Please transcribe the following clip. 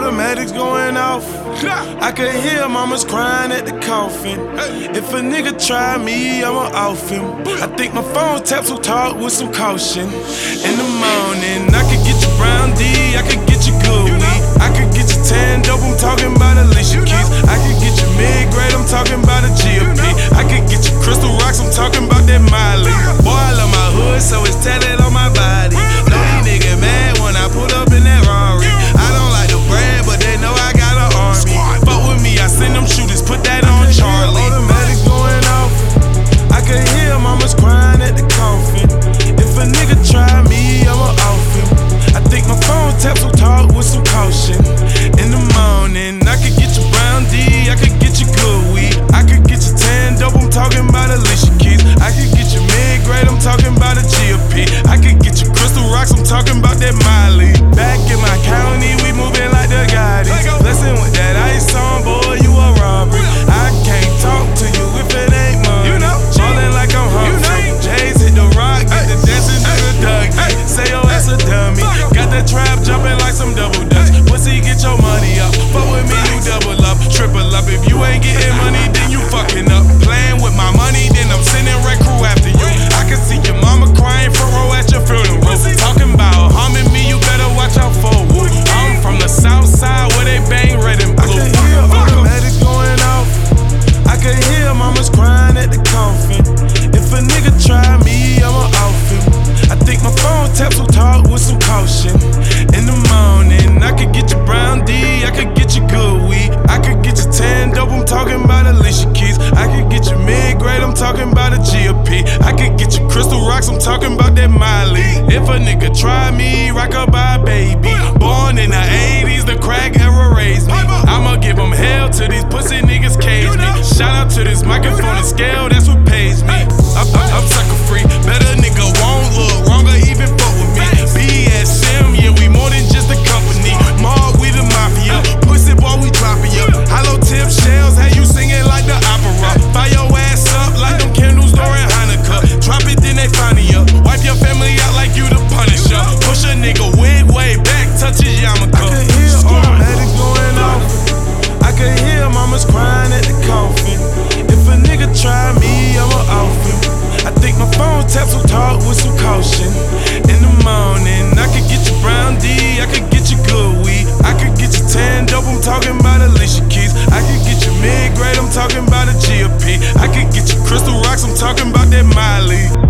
automatics going off. I could hear mamas crying at the coffin. If a nigga try me, I'ma off him. I think my phone taps will talk with some caution. In the morning, I could get you brown D, I could get you good weed. I could get you tan dope, I'm talking about Alicia Keys. I could get you mid-grade, I'm talking about a GOP. I could get you crystal rocks, I'm talking about that Miley. Boy, I love my hood, so it's tatted on my body. Know these niggas mad when I pull up in that Rari. I don't like the brand, but they know I got an army. Fuck with me, I send them shooters, put that on Charlie. Automatics going off. I could hear mamas crying at the coffin. If a nigga try me, I'ma off him. I think my phone taps will talk with some caution. In the morning, I could get you brown D, I could get you good weed. I could get you tan dope, I'm talking about Alicia Keys. I could get you mid-grade, I'm talking about a GOP. I could get you crystal rocks, I'm talking about that Miley. Back in my county, we moving like the Gaudis. Blessing with that ice on, boy, you a robbery. I can't talk to you if it ain't money. Ballin' like I'm Humphrey. J's hit the rock, get the dancing to the Dougie. Say your ass a dummy. Got that trap jumping like some double dutch. Pussy, get your money up. Fuck with me, you double up, triple up. If you ain't getting money, then you fucking up. Playing with my money, then I'm sending red crew after you. I can see your mama crying front row at your funeral. Talking about harming me, you better watch out for woo. I'm from the south side where they bang red and blue. I can hear automatics going off. I can hear mamas crying at the coffin. If a nigga try me, I'ma off him. I think my phone taps will talk with some caution. In the morning, I could get you brown D, I could get you good weed. I could get you tan dope, I'm talking about Alicia Keys. I could get you mid-grade, I'm talking about a GOP. I could get you crystal rocks, I'm talking about that Miley. If a nigga try me, rock a bye baby. Born in the 80s, the crack era raised me. I'ma give them hell till these pussy niggas cage me. Shout out to this microphone and scale, that's what pays me. I'm sucker free, better nigga won't look wrong or even fuck with me. BSM, yeah, we more than just a company. Mark, we the mafia, pussy boy, we dropping ya. Hollow tip shells, how you singing like the opera. Fire your ass up like them candles during Hanukkah. Drop it, then they find ya. Wipe your family out like you the Punisher. Push a nigga wig way back, touch his yarmulke. I can hear automatics going off. I can hear mamas crying at the coffin. If a nigga try me, I'ma off him. I think my phone taps will talk with some caution. In the morning, I could get you brown D, I could get you good weed. I could get you tan dope, I'm talking about Alicia Keys. I could get you mid-grade, I'm talking about a GOP. I could get you crystal rocks, I'm talking about that Miley.